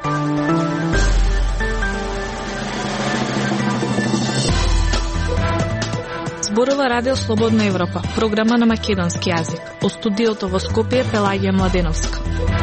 Зборува Радио Слободна Европа, програма на македонски јазик. О студиото во Скопје Пелагија Младеновска.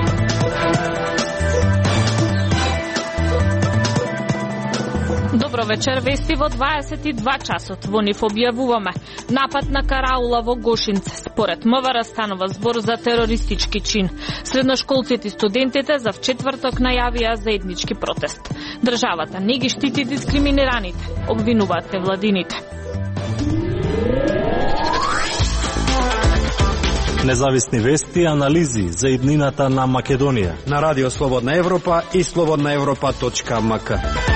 Добро вечер, вести во 22 часот. Во нив објавуваме напад на караула во Гошинце. Според МВР станува збор за терористички чин. Средношколците и студентите за вчетврток најавија заеднички протест. Државата не ги штити дискриминираните, обвинуваат невладините. Независни вести и анализи за иднината на Македонија на Радио Слободна Европа и slobodnaevropa.mk.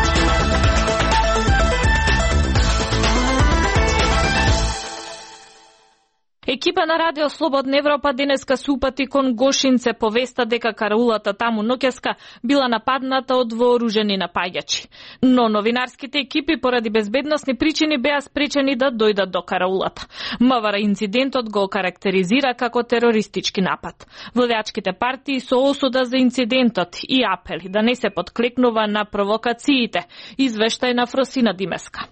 Екипа на Радио Слободна Европа денеска се упати кон Гошинце по веста дека караулата таму ноќеска била нападната од вооружени напаѓачи. Но новинарските екипи поради безбедносни причини беа спречени да дојдат до караулата. МВР инцидентот го карактеризира како терористички напад. Владеачките партии со осуда за инцидентот и апели да не се подклекнува на провокациите, извештај на Фросина Димеска.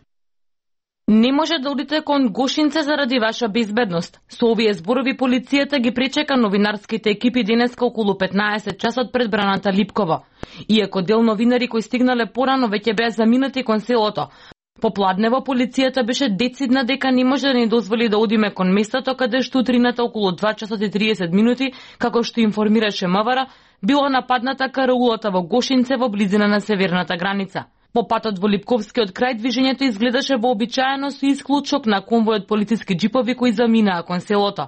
Не може да одите кон Гошинце заради ваша безбедност. Со овие зборови полицијата ги пречека новинарските екипи денеска околу 15 часот пред браната Липково. Иако дел новинари кои стигнале порано веќе беа заминати кон селото. Попладнево полицијата беше децидна дека не може да ни дозволи да одиме кон местото каде што утрината околу 2 часот и 30 минути, како што информираше МВР, било нападната караулата во Гошинце во близина на северната граница. По патот во Липковскиот крај движењето изгледаше вообичаено со исклучок на конвој од полициски джипови кои заминаа кон селото.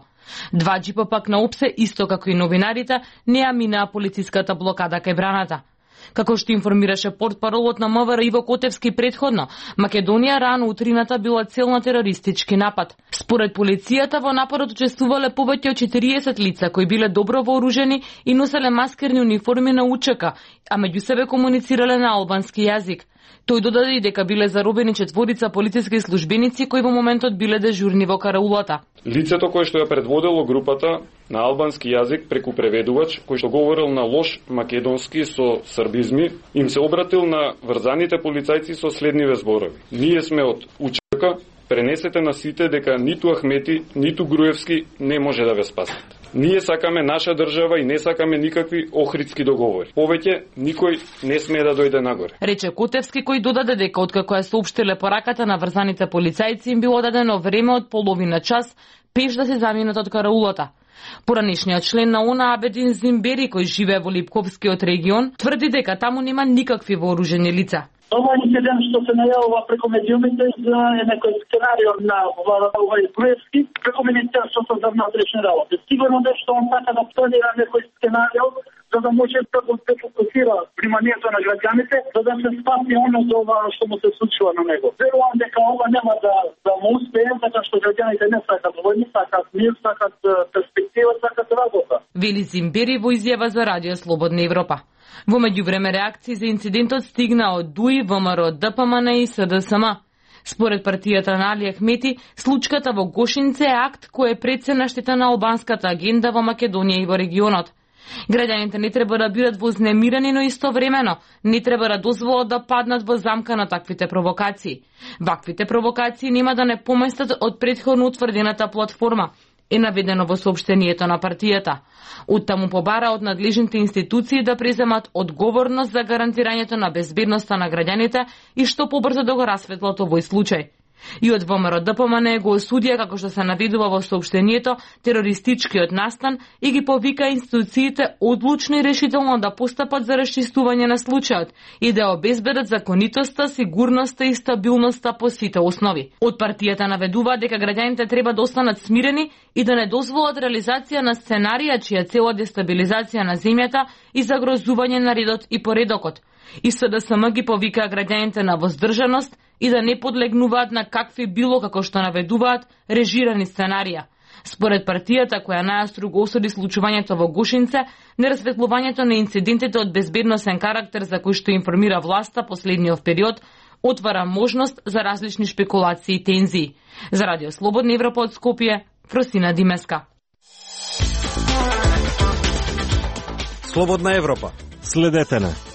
2 джипа пак на опсе, исто како и новинарите, не ја минаа полициската блокада кај браната. Како што информираше портпаролот на МВР Иво Котевски предходно, Македонија рано утрината била цел на терористички напад. Според полицијата во нападот учествувале повеќе од 40 лица кои биле добро вооружени и носеле маскерни униформи на УЧК, а меѓу себе комуницирале на албански јазик. Тој додаде и дека биле заробени 4 полициски службеници кои во моментот биле дежурни во караулата. Лицето кое што ја предводело групата на албански јазик преку преведувач, кој што говорил на лош македонски со србизми, им се обратил на врзаните полицајци со следниве зборови. Ние сме од УЧК, пренесете на сите дека ниту Ахмети, ниту Груевски не може да ве спасат. Ние сакаме наша држава и не сакаме никакви охридски договори. Повеќе никој не смее да дојде нагоре. Рече Котевски, кој додаде дека откако ја соопштиле пораката на врзаните полицајци им било дадено време од половина час пеш да се заминат од караулата. Поранешниот член на ОНА Абедин Зимбери, кој живее во Липковскиот регион, тврди дека таму нема никакви вооружени лица. Ова инцидент што се најавува преку медиумите за некој сценарио на овој Груевски, преку Министерството за внатрешни работи. Сигурно нешто он сака да планира некој сценарио за да може да се фокусира вниманието на граѓаните, за да се спаси оно за ова што му се случува на него. Верувам дека ова нема да му успее, затоа што граѓаните не сакат војни, сакат мир, сакат перспектива, сакат работа. Вели Зимбери во изјава за Радио Слободна Европа. Во меѓувреме реакции за инцидентот стигна од ДУИ, ВМРО, ДПМН и СДСМ. Според партијата на Али Ахмети, случката во Гошинце е акт кој е прецена штета на албанската агенда во Македонија и во регионот. Граѓаните не треба да бидат вознемирени, но истовремено не треба да дозволат да паднат во замка на таквите провокации. Ваквите провокации нема да не поместат од претходно утврдената платформа, е наведено во соопштението на партијата. Оттаму побара од надлежните институции да преземат одговорност за гарантирањето на безбедноста на граѓаните и што побрзо да го расветлат овој случај. И од ВМРО ДПМН го осудија, како што се наведува во соопштението, терористичкиот настан и ги повика институциите одлучно и решително да постапат за расчистување на случајот и да обезбедат законитоста, сигурноста и стабилноста по сите основи. Од партијата наведува дека граѓаните треба да останат смирени и да не дозволат реализација на сценарија чија цел е дестабилизација на земјата и загрозување на редот и поредокот. И СДСМ ги повика граѓаните на воздржаност и да не подлегнуваат на какви било, како што наведуваат, режирани сценарија. Според партијата, која најостро осуди случувањето во Гошинце, нерасветлувањето на инцидентите од безбедносен карактер за кои што информира власта последниот период, отвара можност за различни шпекулации и тензии. За Радио Слободна Европа од Скопје, Фросина Димеска. Слободна Европа. Следете на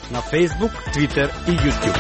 на Facebook, Twitter и YouTube.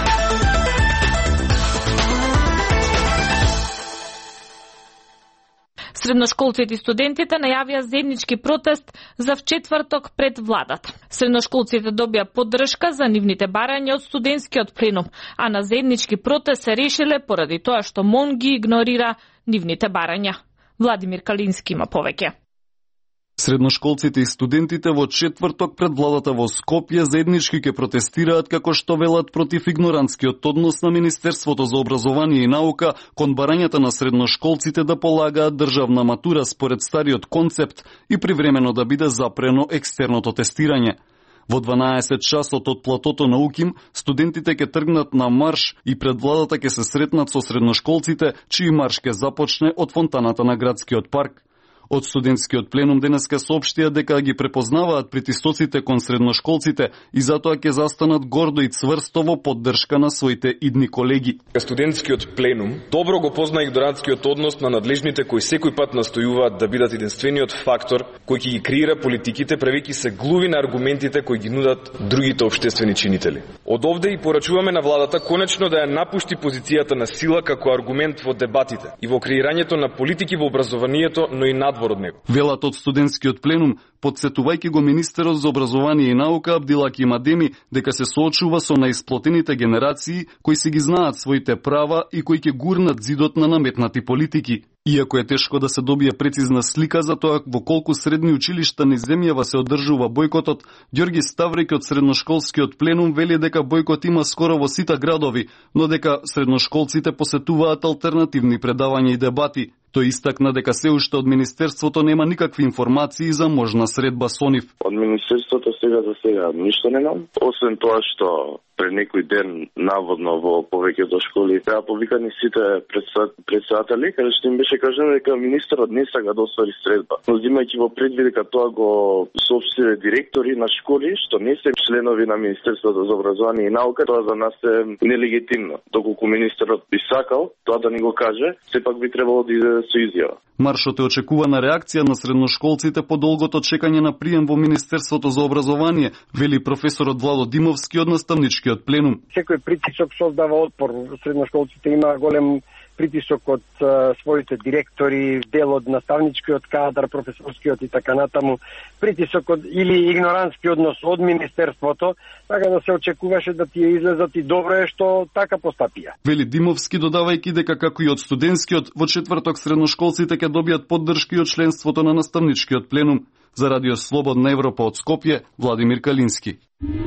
Средношколците и студентите најавија заеднички протест за вчетврток пред владата. Средношколците добија поддршка за нивните барања од студентскиот пленум, а на заеднички протест се решиле поради тоа што МОН ги игнорира нивните барања. Владимир Калински има повеќе. Средношколците и студентите во четврток пред владата во Скопје заеднички ќе протестираат како што велат против игнорантскиот однос на Министерството за образование и наука кон барањата на средношколците да полагаат државна матура според стариот концепт и привремено да биде запрено екстерното тестирање. Во 12 часот од платото на УКИМ, студентите ќе тргнат на марш и пред владата ќе се сретнат со средношколците, чиј марш ќе започне од фонтаната на градскиот парк. Од студентскиот пленум денеска соопштија дека ги препознаваат притисоците кон средношколците и затоа ќе застанат гордо и цврсто во поддршка на своите идни колеги. Студентскиот пленум добро го позна игнорантскиот однос на надлежните кои секој пат настојуваат да бидат единствениот фактор кој ќе ги креира политиките, правејќи се глуви на аргументите кои ги нудат другите општествени чинители. Од овде и порачуваме на владата конечно да ја напушти позицијата на сила како аргумент во дебатите и во креирањето на политики во образованието, но и надвор од него. Велат од студентскиот пленум, подсетувајќи го министерот за образование и наука Абдилаки Мадеми дека се соочува со наисплотените генерации кои си ги знаат своите права и кои ќе гурнат зидот на наметнати политики. Иако е тешко да се добие прецизна слика за тоа во колку средни училишта низ земјава се одржува бојкотот, Ѓорги Ставреки од средношколскиот пленум вели дека бојкот има скоро во сите градови, но дека средношколците посетуваат алтернативни предавања и дебати. Тој истакна дека се уште од Министерството нема никакви информации за можна средба со нив. Од Министерството за сега ништо немам, освен тоа што пред некој ден наводно во повеќето школи беа повикани сите председатели, каде што им беше кажано дека министерот не сака да оствари средба. Но земајќи во предвид дека тоа го соопштиле директори на школи што не се членови на Министерството за образование и наука, тоа за нас е нелегитимно. Доколку министерот би сакал тоа да ни го каже, сепак би требало да иде со изјава. Маршот е очекувана реакција на средношколците по долгото чекање на прием во Министерството за образование, вели професорот Владо Димовски од наставничкиот пленум. Секој притисок создава отпор. Средношколците има голем притисок од своите директори, дел од наставничкиот кадар, професорскиот и така натаму. Притисок од или игнорантски однос од Министерството, така да се очекуваше да тие излезат и добро е што така постапија. Вели Димовски додавајќи дека како и од студентскиот, во четврток средношколците ќе добијат поддршка и од членството на наставничкиот пленум. За Радио Слободна Европа од Скопје, Владимир Калински.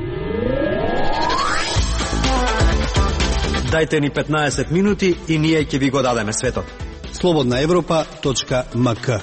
Дајте ни 15 минути и ние ќе ви го дадеме светот. slobodnaevropa.mk.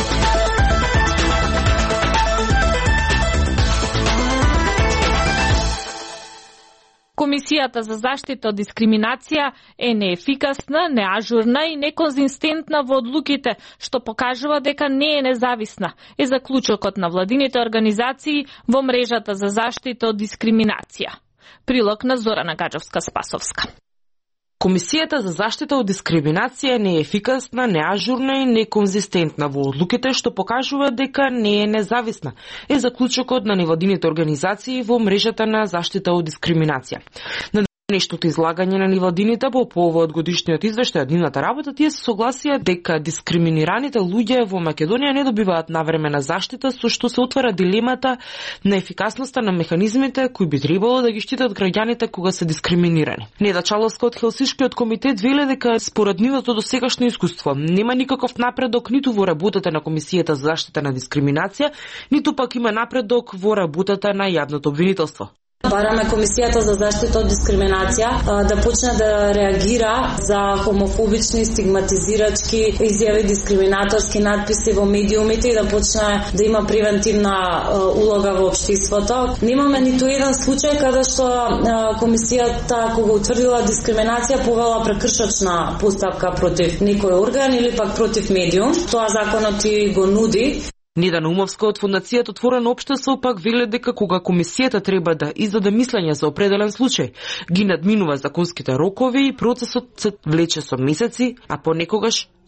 Комисијата за заштита од дискриминација е неефикасна, неажурна и неконзистентна во одлуките, што покажува дека не е независна, е заклучокот на владините организации во мрежата за заштита од дискриминација. Прилог на Зорана Гаджовска-Спасовска. Комисијата за заштита од дискриминација не е ефикасна, неажурна и неконзистентна во одлуките, што покажува дека не е независна, е заклучокот на невладините организации во мрежата на заштита од дискриминација. На нештото излагање на невладините по повод годишниот извештај од нивната работа, тие се согласија дека дискриминираните луѓе во Македонија не добиваат навремена заштита, со што се отвара дилемата на ефикасноста на механизмите кои би требало да ги штитат граѓаните кога се дискриминирани. Неда Чаловска од Хелсиншкиот комитет веле дека според нивното досегашно искуство нема никаков напредок ниту во работата на Комисијата за заштита на дискриминација, ниту пак има напредок во работата на јавното обвинителство. Бараме Комисијата за заштита од дискриминација да почне да реагира за хомофобични, стигматизирачки изјави, дискриминаторски надписи во медиумите и да почне да има превентивна улога во општеството. Немаме ниту еден случај каде што Комисијата кога утврдила дискриминација повела прекршочна постапка против некој орган или пак против медиум. Тоа законот и го нуди. Неда Наумовска од Фондацијата Отворено општество пак веле дека кога комисијата треба да издаде мислење за определен случај, ги надминува законските рокови и процесот се влече со месеци, а понекогаш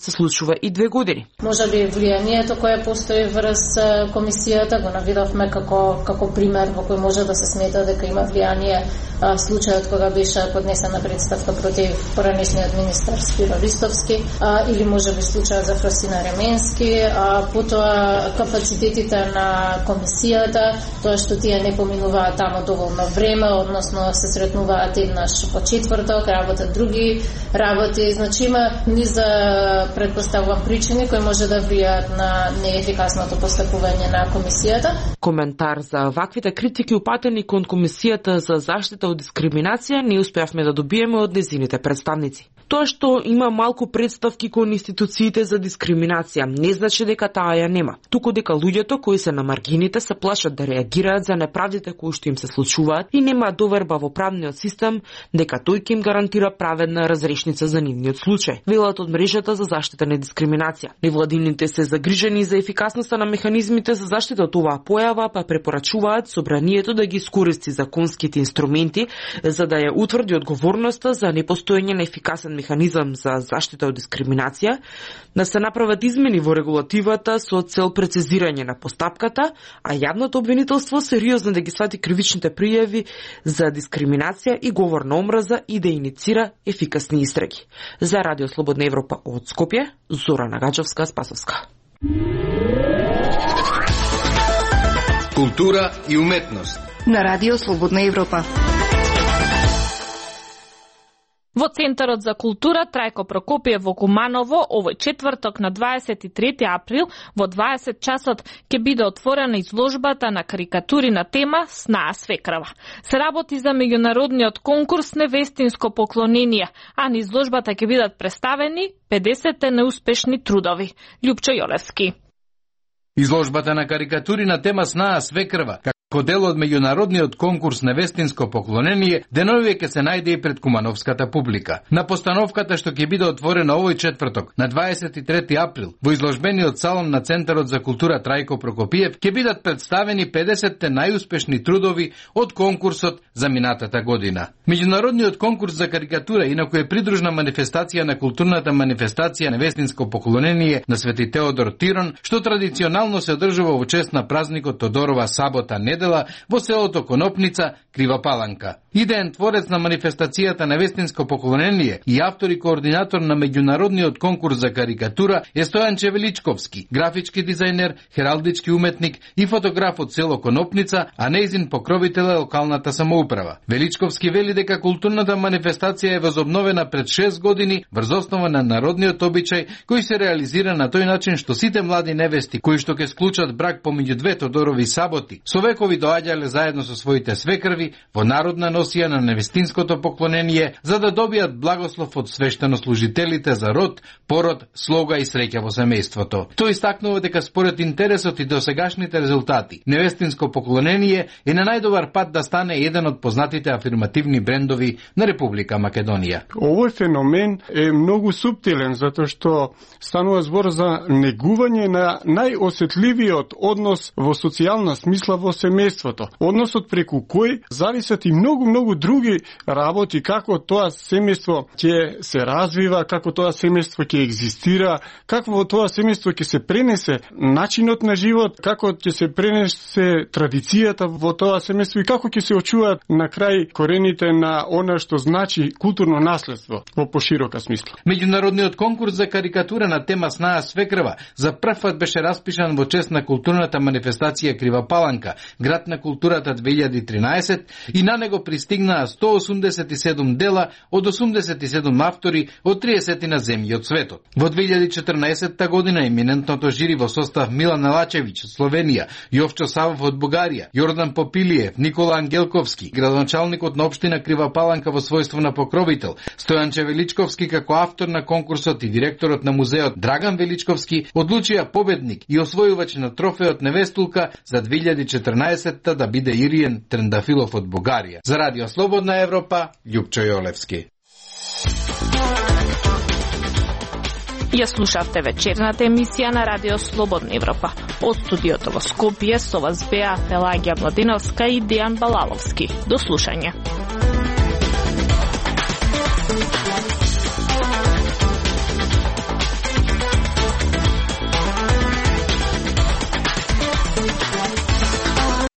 се случува и 2 години. Може би влијанието кое постои врз комисијата го навидовме како пример во кој може да се смета дека има влијание случајот кога беше поднесена представка против поранешниот министар Спиро Ристовски, или може би случајот за Фросина Ременски, потоа капацитетите на комисијата, тоа што тие не поминуваат тамо доволно време, односно се сретнуваат еднаш по четврток, работат други работи, значи има низ предпоставувам причини кои може да влијаат на неефикасното постапување на комисијата. Коментар за ваквите критики упатени кон комисијата за заштита од дискриминација не успеавме да добиеме од незините представници. Тоа што има малку представки кон институциите за дискриминација не значи дека таа ја нема, туку дека луѓето кои се на маргините се плашат да реагираат за неправдите кои што им се случуваат и нема доверба во правниот систем дека тој ќе им гарантира праведна разрешница за нивниот случај. Велат од мрежата за заштита на дискриминација. Невладините се загрижени за ефикасноста на механизмите за заштита од оваа појава, па препорачуваат собранието да ги искористи законските инструменти за да ја утврди одговорноста за непостоење на ефикасен механизам за заштита од дискриминација, да се направат измени во регулативата со цел прецизирање на постапката, а јавното обвинителство сериозно да ги свати кривичните пријави за дискриминација и говор на омраза и да иницира ефикасни истраги. За Радио Слободна Европа од Скопје, Зора Нагаджовска, Спасовска. Култура и уметност на Радио Слободна Европа. Во Центарот за култура Трајко Прокопиев во Куманово овој четврток на 23 април во 20 часот ќе биде отворена изложбата на карикатури на тема Снаа свекрава. Се работи за меѓународниот конкурс Невестинско поклонение, а на изложбата ќе бидат представени 50 неуспешни трудови. Љупчо Јолевски. Изложбата на карикатури на тема Снаа свекрва како дел од меѓународниот конкурс Невестинско поклонение денови ќе се најде и пред кумановската публика. На постановката што ќе биде отворена овој четврток на 23 април во изложбениот салон на Центарот за култура Трајко Прокопиев ќе бидат представени 50 најуспешни трудови од конкурсот за минатата година. Меѓународниот конкурс за карикатура инаку е придружна манифестација на културната манифестација Невестинско поклонение на Свети Теодор Тирон, што традиционално се одржува во чест на празникот Тодорова сабота недела во селото Конопница, Крива Паланка. Идеен творец на манифестацијата Невестинско поклонение и автор и координатор на меѓународниот конкурс за карикатура е Стојанче Величковски, графички дизајнер, хералдички уметник и фотограф од село Конопница, а нејзин покровител е локалната самоуправа. Величковски вели дека културната манифестација е возобновена пред 6 години врз основа на народниот обичај кој се реализира на тој начин што сите млади невести кои што ќе склучат брак помеѓу две Тодорови саботи со векови доаѓале заедно со своите свекрви во народна носија на невестинското поклонение за да добијат благослов од свештенослужителите за род, пород, слога и среќа во семејството. Тој истакнува дека според интересот и досегашните резултати, невестинско поклонение е на најдобар пат да стане еден од познатите афирмативни брендови на Република Македонија. Овој феномен е многу суптилен затоа што станува збор за негување на најосетливиот однос во социјална смисла во семејството. Односот преку кој зависат и многу други работи, како тоа семејство ќе се развива, како тоа семејство ќе екзистира, како во тоа семејство ќе се пренесе начинот на живот, како ќе се пренесе традицијата во тоа семејство и како ќе се очуваат на крај корените на она што значи културно наследство во поширока смисла. Меѓународниот конкурс за карикатура на тема Снаа свекрва за прв пат беше распишан во чест на културната манифестација Крива Паланка, град на културата 2013, и на него пристигнаа 187 дела од 87 автори од 30 на земји од светот. Во 2014 година еминентното жири во состав Милан Алачевиќ од Словенија, Јовчо Савов од Бугарија, Јордан Попилиев, Никола Ангелковски, градоначалникот на општина Крива Паланка во својство на покровител, Стојанче Величковски како автор на конкурсот и директорот на музеот Драган Величковски одлучија победник и освојувач на трофеот Невестулка за 2014 да биде Ириен Трендафилов од Бугарија. За Радио Слободна Европа, Љупчо Јолевски. Ја слушавте вечерната емисија на Радио Слободна Европа. Од студиото во Скопје со вас беа Пелагија Младиновска и Дејан Балаловски. До слушање.